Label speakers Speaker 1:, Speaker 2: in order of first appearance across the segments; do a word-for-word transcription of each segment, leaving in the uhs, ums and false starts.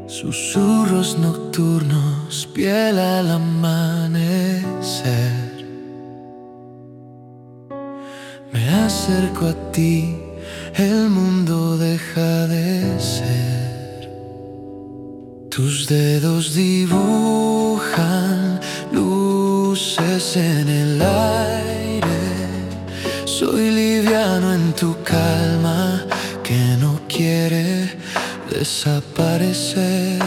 Speaker 1: Susurros nocturnos, piel al amanecer. Me acerco a ti, el mundo deja de ser. Tus dedos dibujan luces en el aire. Soy liviano en tu calma que no quiere desaparecer.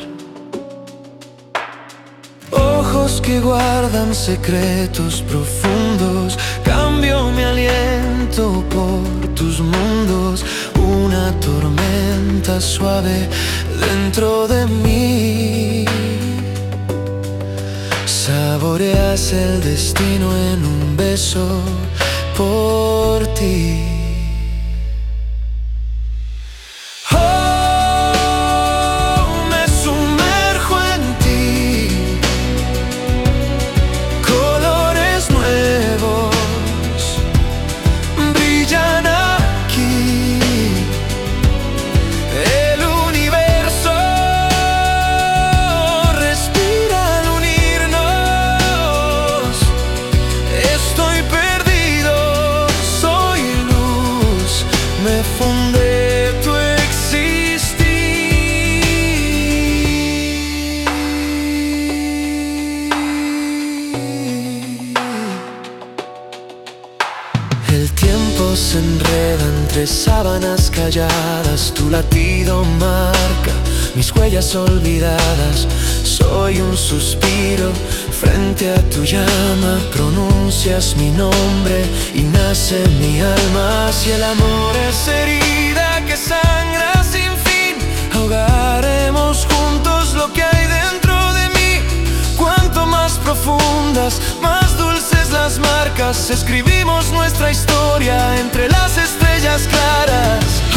Speaker 1: Ojos que guardan secretos profundos. Cambio mi aliento por tus mundos. Una tormenta suave dentro de mí. Saboreas el destino en un beso por ti. Me funde tu existir. El tiempo se enreda entre sábanas calladas. Tu latido marca mis huellas olvidadas. Soy un suspiro frente a tu llama. Pronuncias mi nombre y nace mi alma. Si el amor es herida que sangra sin fin, ahogaremos juntos lo que hay dentro de mí. Cuanto más profundas, más dulces las marcas. Escribimos nuestra historia entre las estrellas claras.